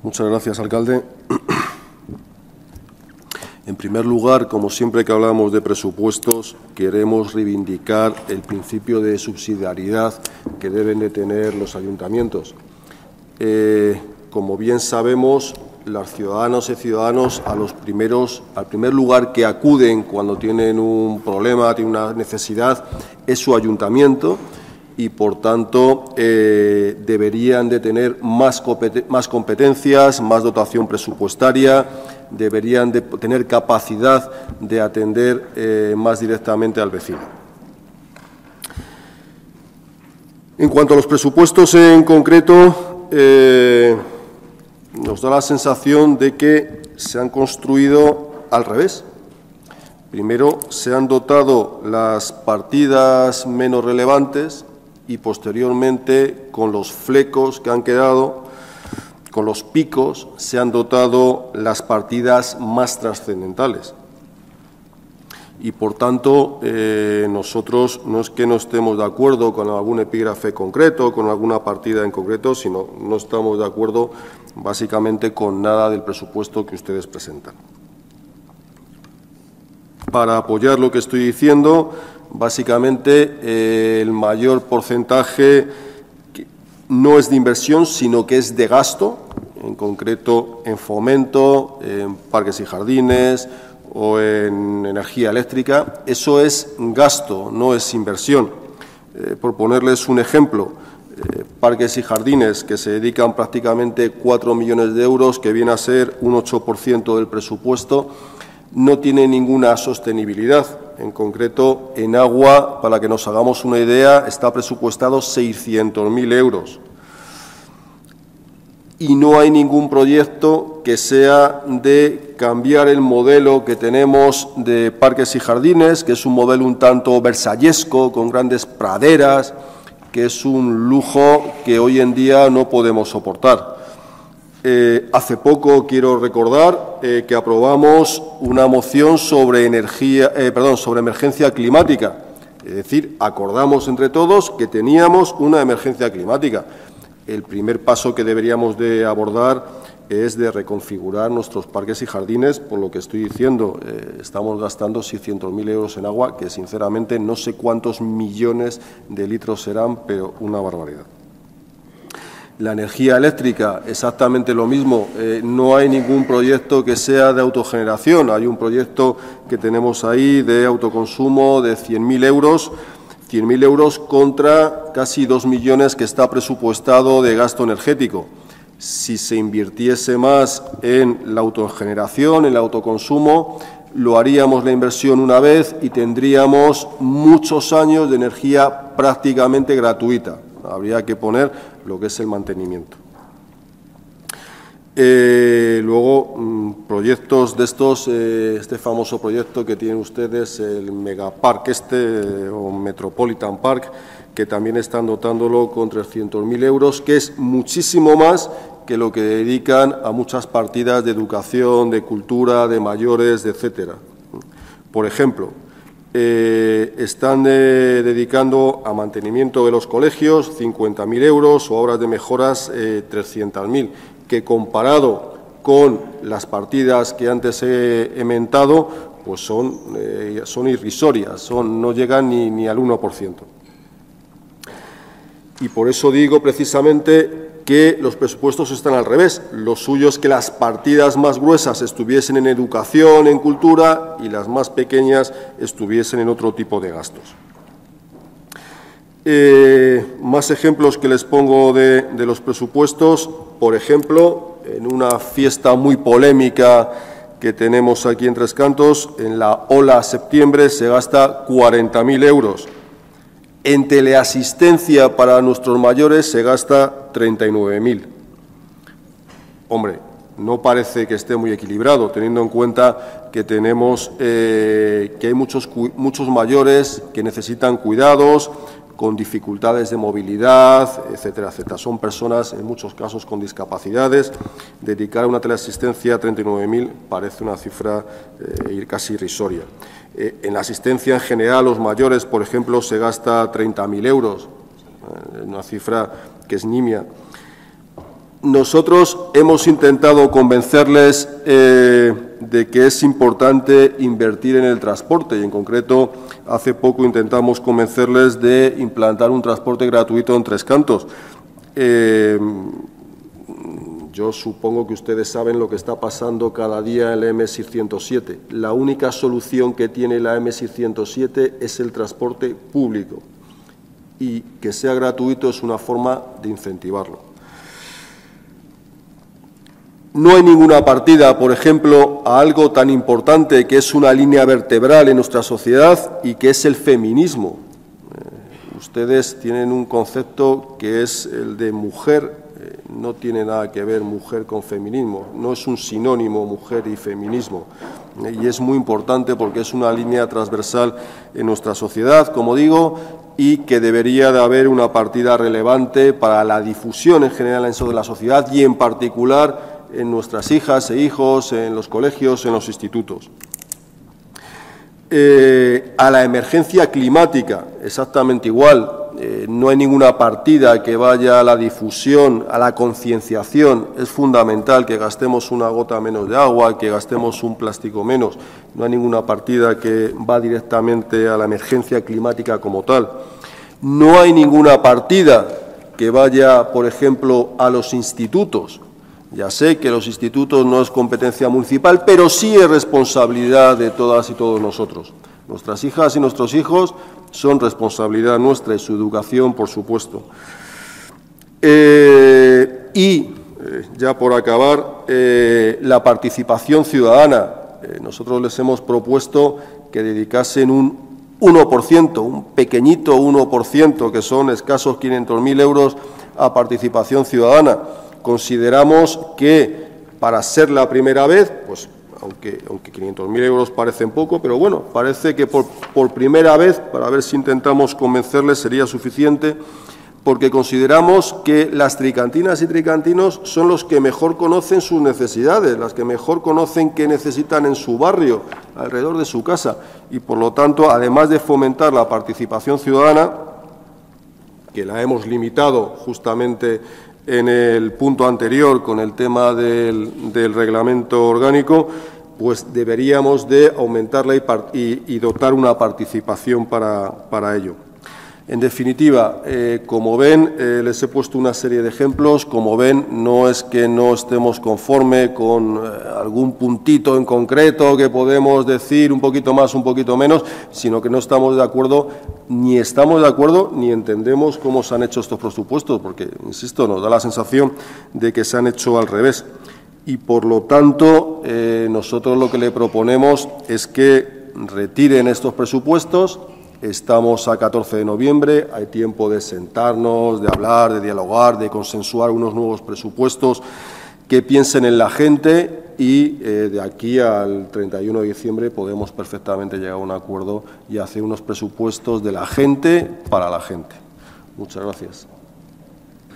Muchas gracias, alcalde. En primer lugar, como siempre que hablamos de presupuestos, queremos reivindicar el principio de subsidiariedad que deben de tener los ayuntamientos. Como bien sabemos, los ciudadanos y ciudadanos al primer lugar que acuden cuando tienen un problema, tienen una necesidad, es su ayuntamiento y, por tanto, deberían de tener más competencias, más dotación presupuestaria, deberían de tener capacidad de atender más directamente al vecino. En cuanto a los presupuestos en concreto, nos da la sensación de que se han construido al revés. Primero se han dotado las partidas menos relevantes y posteriormente, con los flecos que han quedado, con los picos, se han dotado las partidas más trascendentales. Y, por tanto, nosotros no es que no estemos de acuerdo con algún epígrafe concreto, con alguna partida en concreto, sino no estamos de acuerdo básicamente con nada del presupuesto que ustedes presentan. Para apoyar lo que estoy diciendo, básicamente el mayor porcentaje no es de inversión, sino que es de gasto, en concreto en fomento, en parques y jardines o en energía eléctrica. Eso es gasto, no es inversión. Por ponerles un ejemplo, parques y jardines que se dedican prácticamente 4 millones de euros, que viene a ser un 8% del presupuesto, no tiene ninguna sostenibilidad. En concreto, en agua, para que nos hagamos una idea, está presupuestado 600.000 euros. Y no hay ningún proyecto que sea de cambiar el modelo que tenemos de parques y jardines, que es un modelo un tanto versallesco, con grandes praderas, que es un lujo que hoy en día no podemos soportar. Hace poco, quiero recordar, que aprobamos una moción sobre emergencia climática. Es decir, acordamos entre todos que teníamos una emergencia climática. El primer paso que deberíamos de abordar es de reconfigurar nuestros parques y jardines, por lo que estoy diciendo, estamos gastando 600.000 euros en agua, que sinceramente no sé cuántos millones de litros serán, pero una barbaridad. La energía eléctrica, exactamente lo mismo. No hay ningún proyecto que sea de autogeneración. Hay un proyecto que tenemos ahí de autoconsumo de 100.000 euros. 100.000 euros contra casi 2 millones que está presupuestado de gasto energético. Si se invirtiese más en la autogeneración, en el autoconsumo, lo haríamos la inversión una vez y tendríamos muchos años de energía prácticamente gratuita. Habría que poner lo que es el mantenimiento. Luego, proyectos de estos, este famoso proyecto que tienen ustedes, el Megapark o Metropolitan Park, que también están dotándolo con 300.000 euros, que es muchísimo más que lo que dedican a muchas partidas de educación, de cultura, de mayores, etcétera. Por ejemplo, están dedicando a mantenimiento de los colegios 50.000 euros o obras de mejoras 300.000, que comparado con las partidas que antes he mentado, pues son irrisorias, no llegan ni al 1%. Y por eso digo precisamente que los presupuestos están al revés. Lo suyo es que las partidas más gruesas estuviesen en educación, en cultura, y las más pequeñas estuviesen en otro tipo de gastos. Más ejemplos que les pongo de los presupuestos. Por ejemplo, en una fiesta muy polémica que tenemos aquí en Tres Cantos, en la Ola Septiembre se gasta 40.000 euros. En teleasistencia para nuestros mayores se gasta 39.000. Hombre, no parece que esté muy equilibrado, teniendo en cuenta que tenemos que hay muchos mayores que necesitan cuidados, con dificultades de movilidad, etcétera, etcétera. Son personas, en muchos casos, con discapacidades. Dedicar a una teleasistencia a 39.000 parece una cifra casi irrisoria. En la asistencia en general, los mayores, por ejemplo, se gasta 30.000 euros, una cifra que es nimia. nosotros hemos intentado convencerles de que es importante invertir en el transporte y, en concreto, hace poco intentamos convencerles de implantar un transporte gratuito en Tres Cantos. Yo supongo que ustedes saben lo que está pasando cada día en la M607. La única solución que tiene la M607 es el transporte público y que sea gratuito es una forma de incentivarlo. No hay ninguna partida, por ejemplo, a algo tan importante que es una línea vertebral en nuestra sociedad y que es el feminismo. Ustedes tienen un concepto que es el de mujer. No tiene nada que ver mujer con feminismo, no es un sinónimo mujer y feminismo. Y es muy importante porque es una línea transversal en nuestra sociedad, como digo, y que debería de haber una partida relevante para la difusión en general en de la sociedad y en particular en nuestras hijas e hijos, en los colegios, en los institutos. A la emergencia climática, exactamente igual. No hay ninguna partida que vaya a la difusión, a la concienciación. Es fundamental que gastemos una gota menos de agua, que gastemos un plástico menos. No hay ninguna partida que va directamente a la emergencia climática como tal. No hay ninguna partida que vaya, por ejemplo, a los institutos. Ya sé que los institutos no es competencia municipal, pero sí es responsabilidad de todas y todos nosotros. Nuestras hijas y nuestros hijos son responsabilidad nuestra y su educación, por supuesto. Ya por acabar, la participación ciudadana. Nosotros les hemos propuesto que dedicasen un 1%, un pequeñito 1%, que son escasos 500.000 euros, a participación ciudadana. Consideramos que para ser la primera vez, pues aunque 500.000 euros parecen poco, pero bueno, parece que por primera vez, para ver si intentamos convencerles, sería suficiente, porque consideramos que las tricantinas y tricantinos son los que mejor conocen sus necesidades, las que mejor conocen qué necesitan en su barrio, alrededor de su casa, y por lo tanto, además de fomentar la participación ciudadana, que la hemos limitado justamente en el punto anterior con el tema del reglamento orgánico, pues deberíamos de aumentarla y dotar una participación para ello. En definitiva, como ven, les he puesto una serie de ejemplos. Como ven, no es que no estemos conforme con algún puntito en concreto que podemos decir un poquito más, un poquito menos, sino que no estamos de acuerdo ni entendemos cómo se han hecho estos presupuestos, porque, insisto, nos da la sensación de que se han hecho al revés. Y, por lo tanto, nosotros lo que le proponemos es que retiren estos presupuestos. Estamos a 14 de noviembre, hay tiempo de sentarnos, de hablar, de dialogar, de consensuar unos nuevos presupuestos que piensen en la gente y de aquí al 31 de diciembre podemos perfectamente llegar a un acuerdo y hacer unos presupuestos de la gente para la gente. Muchas gracias.